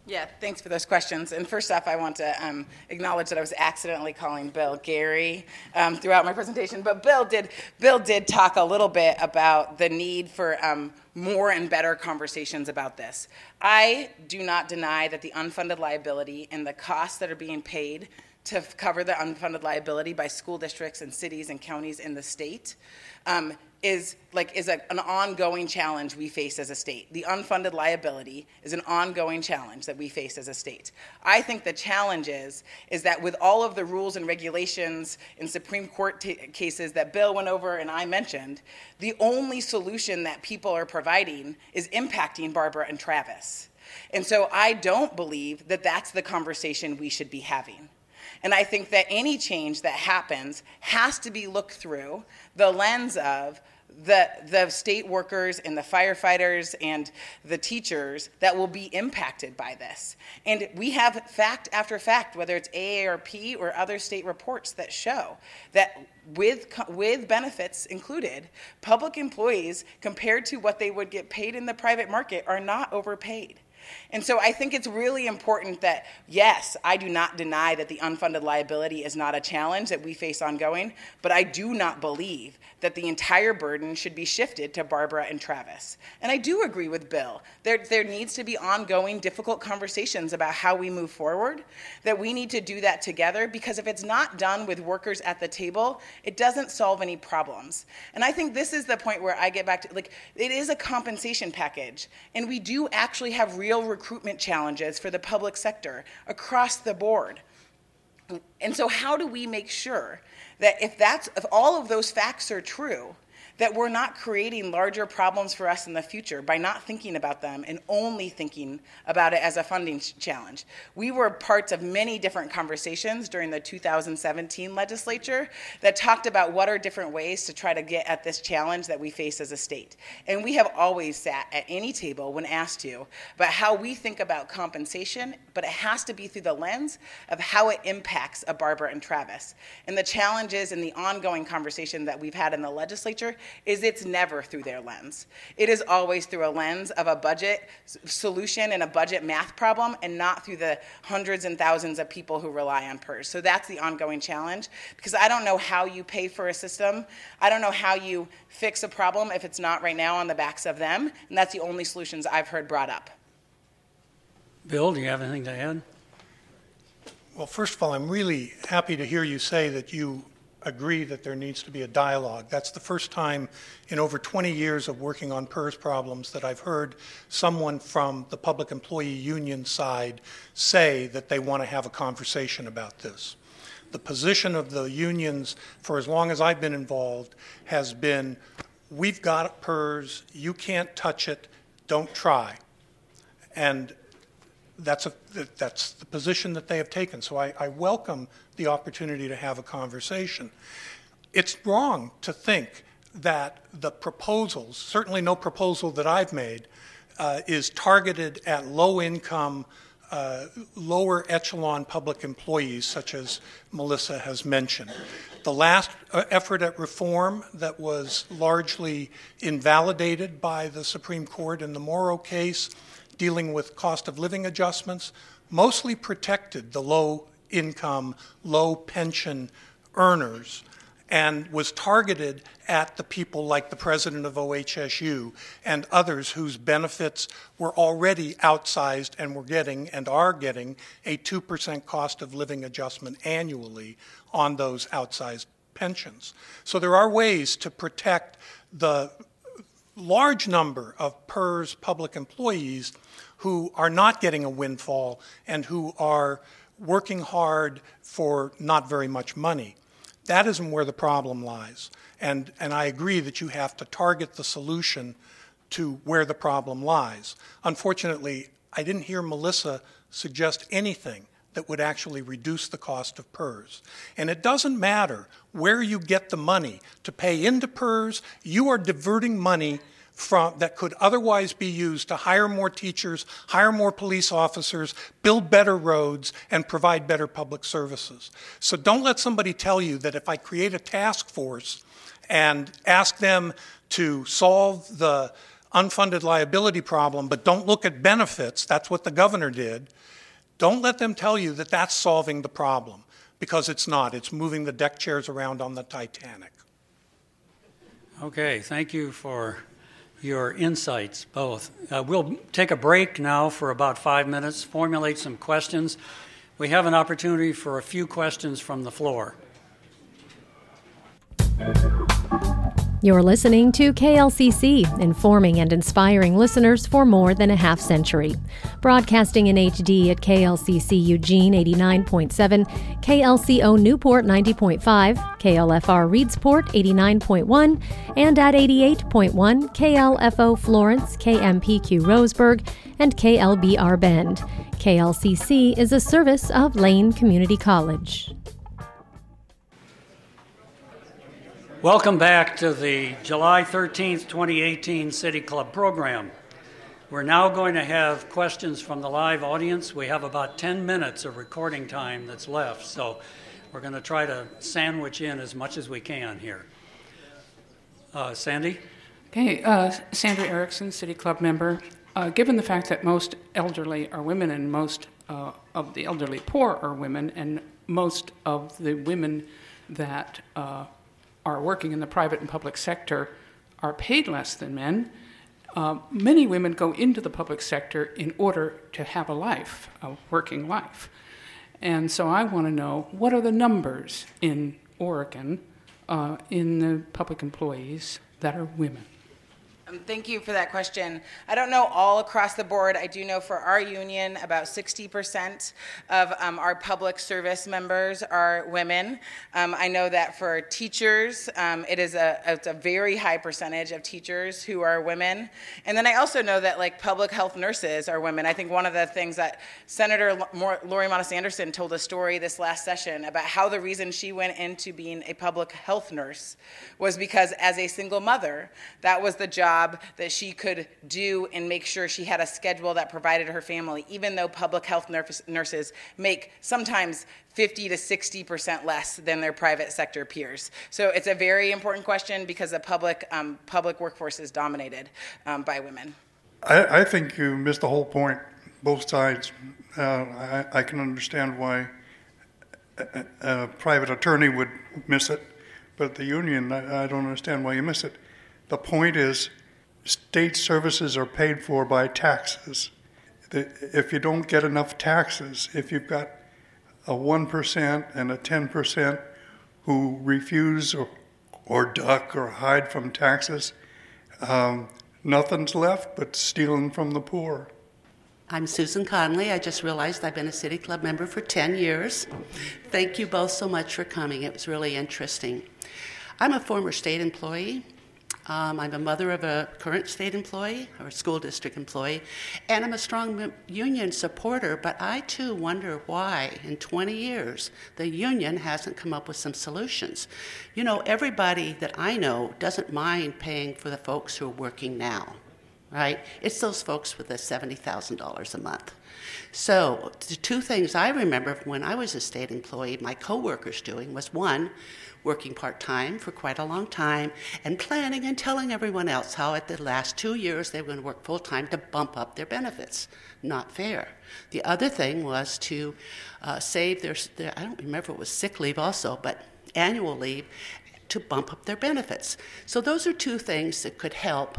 Yeah, thanks for those questions. And first off, I want to um, acknowledge that I was accidentally calling Bill Gary um, throughout my presentation. But Bill did Bill did talk a little bit about the need for um, more and better conversations about this. I do not deny that the unfunded liability and the costs that are being paid to cover the unfunded liability by school districts and cities and counties in the state um, is like is a, an ongoing challenge we face as a state. The unfunded liability is an ongoing challenge that we face as a state. I think the challenge is, is that with all of the rules and regulations in Supreme Court t- cases that Bill went over and I mentioned, the only solution that people are providing is impacting Barbara and Travis. And so I don't believe that that's the conversation we should be having. And I think that any change that happens has to be looked through the lens of the, the state workers and the firefighters and the teachers that will be impacted by this. And we have fact after fact, whether it's A A R P or other state reports that show that with, with benefits included, public employees compared to what they would get paid in the private market are not overpaid. And so I think it's really important that, yes, I do not deny that the unfunded liability is not a challenge that we face ongoing, but I do not believe that the entire burden should be shifted to Barbara and Travis. And I do agree with Bill. There, there needs to be ongoing, difficult conversations about how we move forward, that we need to do that together, because if it's not done with workers at the table, it doesn't solve any problems. And I think this is the point where I get back to, like, it is a compensation package, and we do actually have real recruitment challenges for the public sector across the board. And so how do we make sure that if that's if all of those facts are true, that we're not creating larger problems for us in the future by not thinking about them and only thinking about it as a funding challenge? We were parts of many different conversations during the two thousand seventeen legislature that talked about what are different ways to try to get at this challenge that we face as a state. And we have always sat at any table when asked to about how we think about compensation, but it has to be through the lens of how it impacts a Barbara and Travis. And the challenges and the ongoing conversation that we've had in the legislature is it's never through their lens. It is always through a lens of a budget solution and a budget math problem, and not through the hundreds and thousands of people who rely on PERS. So that's the ongoing challenge, because I don't know how you pay for a system. I don't know how you fix a problem if it's not right now on the backs of them, and that's the only solutions I've heard brought up. Bill, do you have anything to add? Well, first of all, I'm really happy to hear you say that you agree that there needs to be a dialogue. That's the first time in over twenty years of working on PERS problems that I've heard someone from the public employee union side say that they want to have a conversation about this. The position of the unions, for as long as I've been involved, has been, we've got PERS, you can't touch it, don't try. And That's, a, that's the position that they have taken. So I, I welcome the opportunity to have a conversation. It's wrong to think that the proposals, certainly no proposal that I've made, uh, is targeted at low-income, uh, lower echelon public employees, such as Melissa has mentioned. The last uh, effort at reform that was largely invalidated by the Supreme Court in the Morrow case, dealing with cost of living adjustments, mostly protected the low income, low pension earners, and was targeted at the people like the president of O H S U and others whose benefits were already outsized and were getting and are getting a two percent cost of living adjustment annually on those outsized pensions. So there are ways to protect the large number of PERS public employees who are not getting a windfall and who are working hard for not very much money. That isn't where the problem lies. And, and I agree that you have to target the solution to where the problem lies. Unfortunately, I didn't hear Melissa suggest anything that would actually reduce the cost of PERS. And it doesn't matter where you get the money to pay into PERS, you are diverting money from, that could otherwise be used to hire more teachers, hire more police officers, build better roads, and provide better public services. So don't let somebody tell you that if I create a task force and ask them to solve the unfunded liability problem, but don't look at benefits. That's what the governor did. Don't let them tell you that that's solving the problem, because it's not. It's moving the deck chairs around on the Titanic. Okay, thank you for your insights, both. Uh, we'll take a break now for about five minutes, formulate some questions. We have an opportunity for a few questions from the floor. You're listening to K L C C, informing and inspiring listeners for more than a half century. Broadcasting in H D at K L C C Eugene eighty-nine point seven, K L C O Newport ninety point five, K L F R Reedsport eighty-nine point one, and at eighty-eight point one, K L F O Florence, K M P Q Roseburg, and K L B R Bend. K L C C is a service of Lane Community College. Welcome back to the July thirteenth, twenty eighteen City Club program. We're now going to have questions from the live audience. We have about ten minutes of recording time that's left, so we're going to try to sandwich in as much as we can here. Uh, Sandy? Okay, uh, Sandra Erickson, City Club member. Uh, given the fact that most elderly are women and most uh, of the elderly poor are women, and most of the women that uh, are working in the private and public sector are paid less than men, uh, many women go into the public sector in order to have a life, a working life. And so I want to know, what are the numbers in Oregon uh, in the public employees that are women? Um, thank you for that question. I don't know all across the board. I do know for our union, about sixty percent of um, our public service members are women. Um, I know that for teachers, um, it is a, it's a very high percentage of teachers who are women. And then I also know that like public health nurses are women. I think one of the things that Senator Lori Monis Anderson told a story this last session about how the reason she went into being a public health nurse was because as a single mother, that was the job that she could do and make sure she had a schedule that provided her family, even though public health nurses make sometimes fifty to sixty percent less than their private sector peers. So it's a very important question because the public um, public workforce is dominated um, by women. I, I think you missed the whole point, both sides. Uh, I, I can understand why a, a private attorney would miss it, but the union, I, I don't understand why you miss it. The point is, state services are paid for by taxes. If you don't get enough taxes, if you've got a one percent and a ten percent who refuse or, or duck or hide from taxes, um, nothing's left but stealing from the poor. I'm Susan Conley. I just realized I've been a City Club member for ten years. Thank you both so much for coming. It was really interesting. I'm a former state employee. Um, I'm a mother of a current state employee, or a school district employee, and I'm a strong union supporter, but I too wonder why in twenty years the union hasn't come up with some solutions. You know, everybody that I know doesn't mind paying for the folks who are working now, right? It's those folks with the seventy thousand dollars a month. So the two things I remember when I was a state employee, my coworkers doing was, one, working part-time for quite a long time and planning and telling everyone else how at the last two years they were going to work full-time to bump up their benefits. Not fair. The other thing was to uh, save their, their, I don't remember if it was sick leave also, but annual leave to bump up their benefits. So those are two things that could help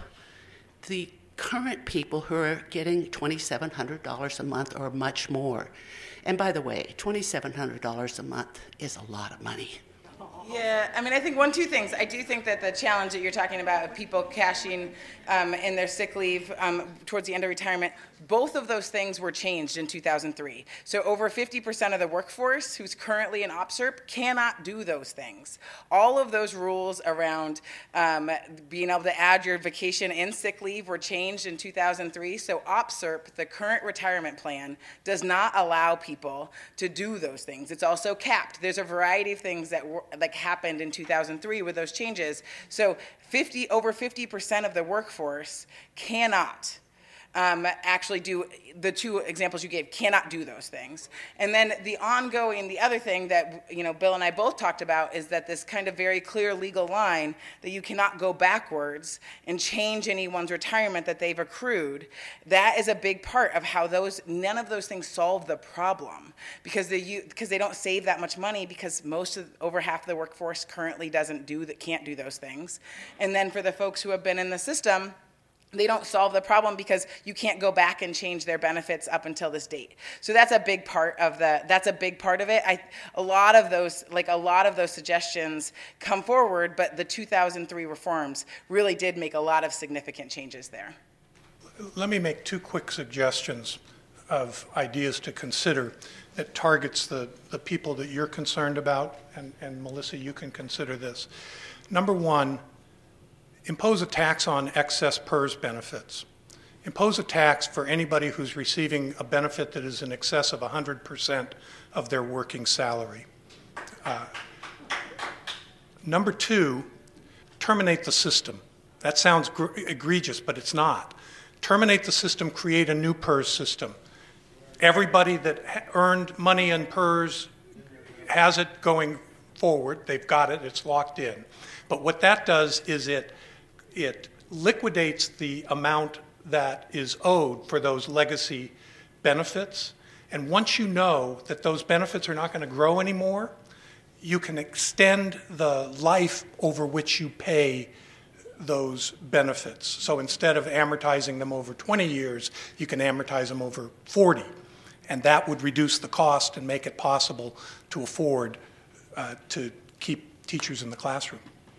the current people who are getting twenty-seven hundred dollars a month or much more. And by the way, twenty-seven hundred dollars a month is a lot of money. Yeah, I mean, I think one, two things. I do think that the challenge that you're talking about of people cashing um, in their sick leave um, towards the end of retirement, both of those things were changed in two thousand three. So over fifty percent of the workforce who's currently in O P S R P cannot do those things. All of those rules around um, being able to add your vacation and sick leave were changed in two thousand three. So O P S R P, the current retirement plan, does not allow people to do those things. It's also capped. There's a variety of things that were, like happened in two thousand three with those changes. So fifty over fifty percent of the workforce cannot um, actually do, the two examples you gave cannot do those things. And then the ongoing, the other thing that, you know, Bill and I both talked about is that this kind of very clear legal line that you cannot go backwards and change anyone's retirement that they've accrued. That is a big part of how those, none of those things solve the problem, because they, because they don't save that much money, because most of, over half of the workforce currently doesn't do, that can't do those things. And then for the folks who have been in the system, they don't solve the problem because you can't go back and change their benefits up until this date. So that's a big part of the, that's a big part of it. I, a lot of those, like a lot of those suggestions come forward, but the two thousand three reforms really did make a lot of significant changes there. Let me make two quick suggestions of ideas to consider that targets the, the people that you're concerned about, and, and Melissa, you can consider this. Number one, impose a tax on excess P E R S benefits. Impose a tax for anybody who's receiving a benefit that is in excess of one hundred percent of their working salary. Uh, number two, terminate the system. That sounds gr- egregious, but it's not. Terminate the system, create a new P E R S system. Everybody that ha- earned money in P E R S has it going forward. They've got it, it's locked in. But what that does is it It liquidates the amount that is owed for those legacy benefits. And once you know that those benefits are not going to grow anymore, you can extend the life over which you pay those benefits. So instead of amortizing them over twenty years, you can amortize them over forty. And that would reduce the cost and make it possible to afford uh, to keep teachers in the classroom.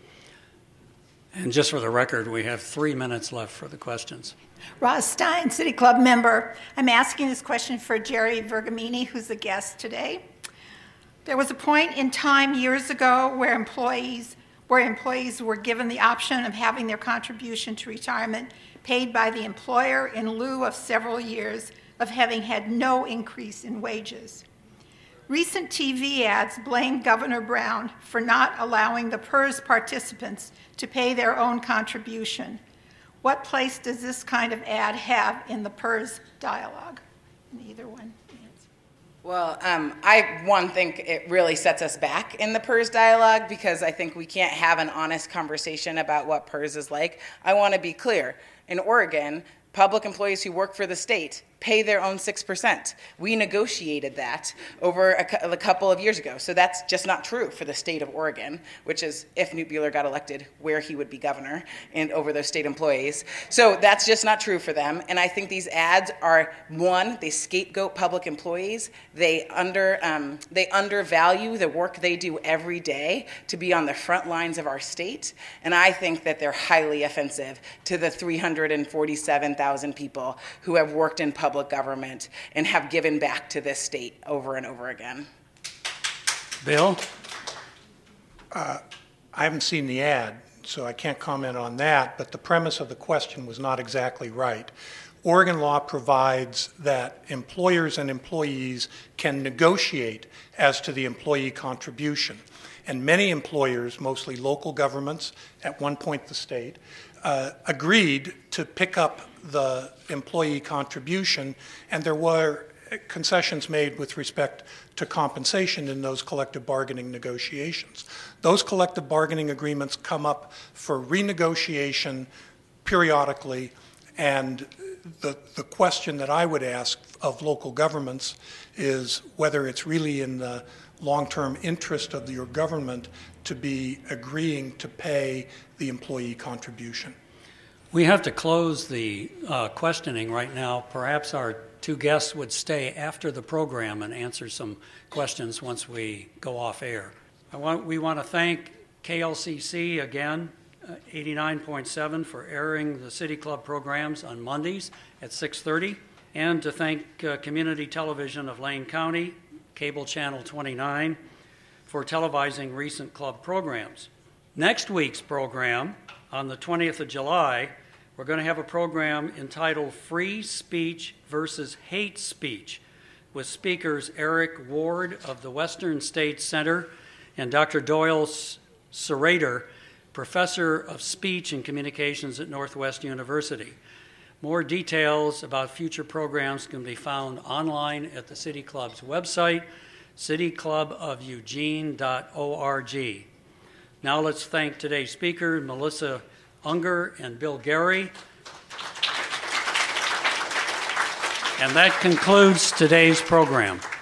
And just for the record, we have three minutes left for the questions. Roz Stein, City Club member. I'm asking this question for Jerry Vergamini, who's the guest today. There was a point in time years ago where employees, where employees were given the option of having their contribution to retirement paid by the employer in lieu of several years of having had no increase in wages. Recent T V ads blame Governor Brown for not allowing the P E R S participants to pay their own contribution. What place does this kind of ad have in the P E R S dialogue? Either one. Well, um, I, one, think it really sets us back in the P E R S dialogue, because I think we can't have an honest conversation about what P E R S is like. I want to be clear. In Oregon, public employees who work for the state pay their own six percent. We negotiated that over a, a couple of years ago. So that's just not true for the state of Oregon, which is, if Newt Buehler got elected, where he would be governor and over those state employees. So that's just not true for them. And I think these ads are, one, they scapegoat public employees. They under um, they undervalue the work they do every day to be on the front lines of our state. And I think that they're highly offensive to the three hundred forty-seven thousand people who have worked in public government and have given back to this state over and over again. Bill? Uh, I haven't seen the ad, so I can't comment on that, but the premise of the question was not exactly right. Oregon law provides that employers and employees can negotiate as to the employee contribution. And many employers, mostly local governments, at one point the state, uh, agreed to pick up the employee contribution, and there were concessions made with respect to compensation in those collective bargaining negotiations. Those collective bargaining agreements come up for renegotiation periodically, and the, the question that I would ask of local governments is whether it's really in the long-term interest of your government to be agreeing to pay the employee contribution. We have to close the uh, questioning right now. Perhaps our two guests would stay after the program and answer some questions once we go off air. I want, we want to thank K L C C again, uh, eighty-nine point seven, for airing the City Club programs on Mondays at six thirty, and to thank uh, Community Television of Lane County, Cable Channel twenty-nine, for televising recent club programs. Next week's program, on the twentieth of July, we're going to have a program entitled Free Speech versus Hate Speech, with speakers Eric Ward of the Western States Center and Doctor Doyle Serrater, Professor of Speech and Communications at Northwest University. More details about future programs can be found online at the City Club's website, city club of eugene dot org. Now let's thank today's speakers, Melissa Unger and Bill Gary. And that concludes today's program.